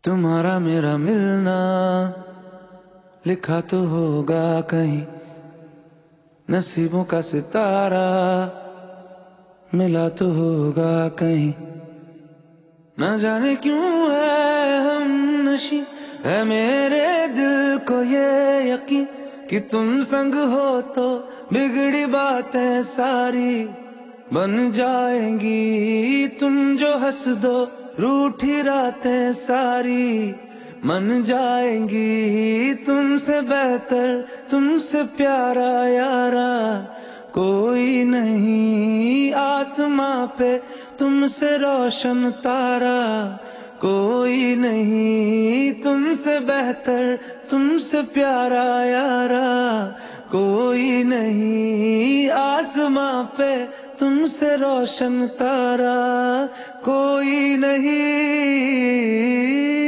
तुम्हारा मेरा मिलना लिखा तो होगा कहीं, नसीबों का सितारा मिला तो होगा कहीं। न जाने क्यों है हम नशी, है मेरे दिल को ये यकीन कि तुम संग हो तो बिगड़ी बातें सारी बन जाएंगी। तुम जो हंस दो रूठी रातें सारी मन जाएंगी। तुमसे बेहतर तुमसे प्यारा यारा कोई नहीं आसमां पे, तुमसे रोशन तारा कोई नहीं। तुमसे बेहतर तुमसे प्यारा यारा कोई नहीं आसमां पे, तुमसे रोशन तारा कोई नहीं।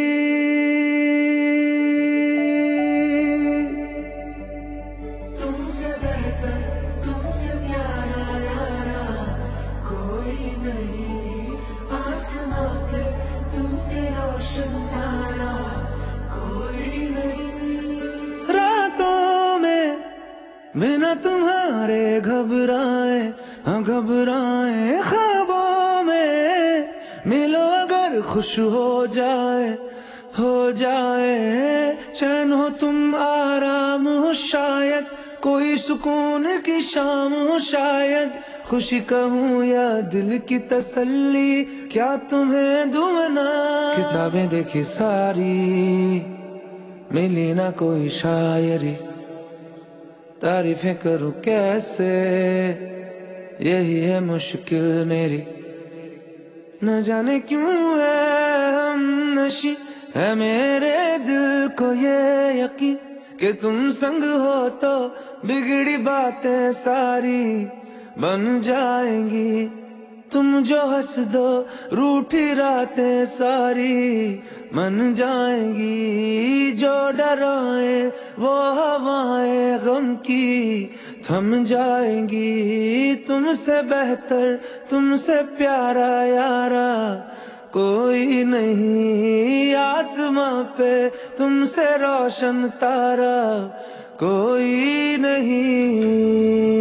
तुमसे बेहतर तुमसे प्यारा यारा कोई नहीं आसमां पे, तुमसे रोशन तारा कोई नहीं। रातों में बिना तुम्हारे घबराए, हाँ घबराए। ख्वाबों में मिलो अगर खुश हो जाए, हो जाए। चैन हो तुम आराम हो शायद, कोई सुकून की शाम हो शायद। खुशी कहूँ या दिल की तसल्ली, क्या तुम्हें दूँ ना। किताबें देखी सारी मिली ना कोई शायरी, तारीफें करूं कैसे यही है मुश्किल मेरी। न जाने क्यों है हम नशी, है मेरे दिल को ये यकीन कि तुम संग हो तो बिगड़ी बातें सारी बन जाएंगी। तुम जो हंस दो रूठी रातें सारी मन जाएंगी। जो डराए वो हवाएं गम की थम जाएंगी। तुमसे बेहतर तुमसे प्यारा यारा कोई नहीं आसमां पे, तुमसे रोशन तारा कोई नहीं।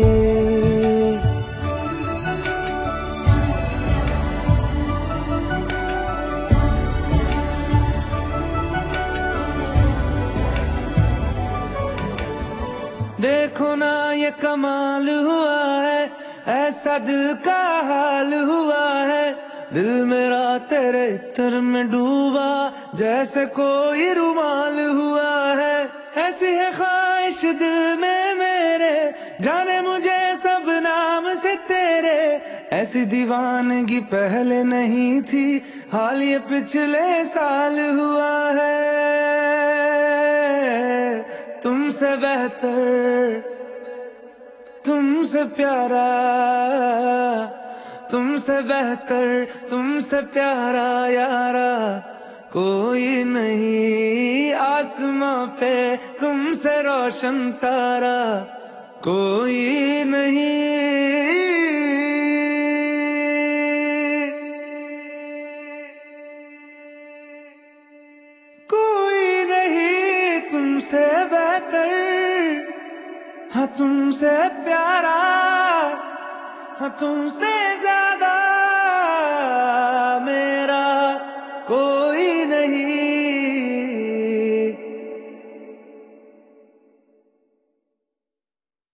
देखो ना ये कमाल हुआ है, ऐसा दिल का हाल हुआ है। दिल मेरा तेरे इत्र में डूबा जैसे कोई रुमाल हुआ है। ऐसी है ख्वाहिश दिल में मेरे, जाने मुझे सब नाम से तेरे। ऐसी दीवानगी पहले नहीं थी, हाल ये पिछले साल हुआ है। तुमसे बेहतर तुमसे प्यारा, तुमसे बेहतर तुमसे प्यारा यारा कोई नहीं आसमां पे, तुमसे रोशन तारा कोई नहीं। कोई नहीं तुमसे बेहतर, हाँ तुमसे प्यारा, हाँ तुमसे ज्यादा मेरा कोई नहीं।